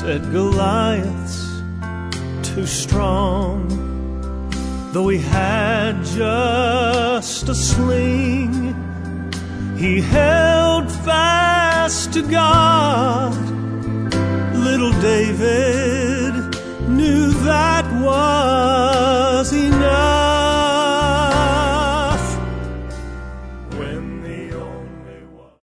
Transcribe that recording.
said Goliath's too strong. Though he had just a sling, he held fast to God. Little David knew that